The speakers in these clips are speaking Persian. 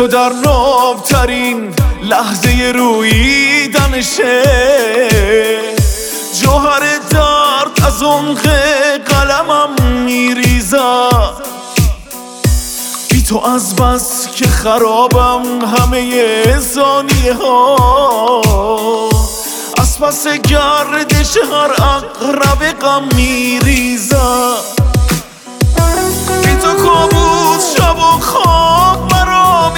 در نابترین لحظه روییدنشه، جوهر درد از عمق قلمم میریزد. بی تو از بس که خرابم همه ثانیه ها، از پس گردش هر عقرب غم میریزد. بی تو کابوس شب و خواب مرا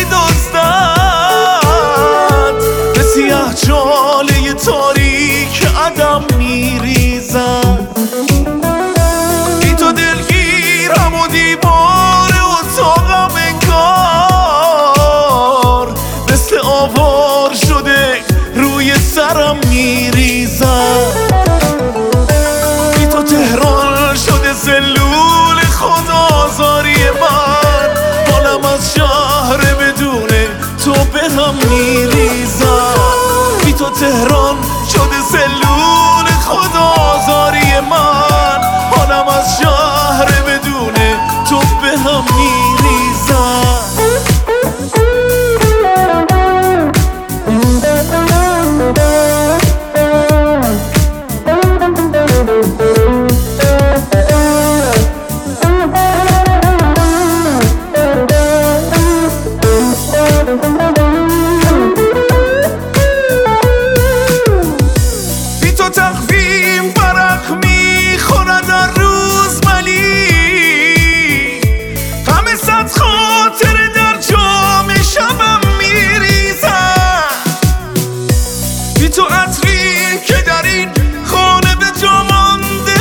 میدزدد، به سیاه چاله تاریک عدم میریزد. بی تو دلگیرم و دیوار اتاقم انگار مثل آوار شده روی سرم میریزد. بی تو تهران شده سلول خودآزاری من، حالم از شهر بدون تو به هم میریزد. بی تو تهران شده سلول خودآزاری من، حالم از شهر بدون تو به هم میریزد. بی تو تقویم برق میخورد در روز ولی همه صد خاطر در جام شبم میریزد. بی تو عطری که در این خانه به جا مانده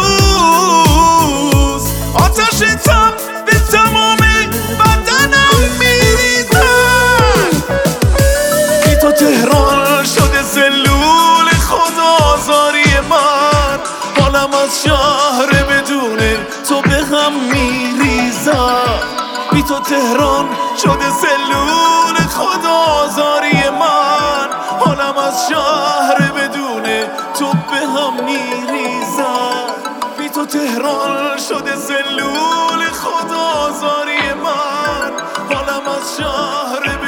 هنوز، آتش تب به تمام بدنم میریزد. بی تو تهران شده سلول خودآزاری من، حالم از شهر بدون تو به هم میریزد. بی تو تهران شده سلول خودآزاری من، حالم از شهر بدون تو به هم میریزد. بی تو تهران شده سلول خودآزاری من، حالم از شهر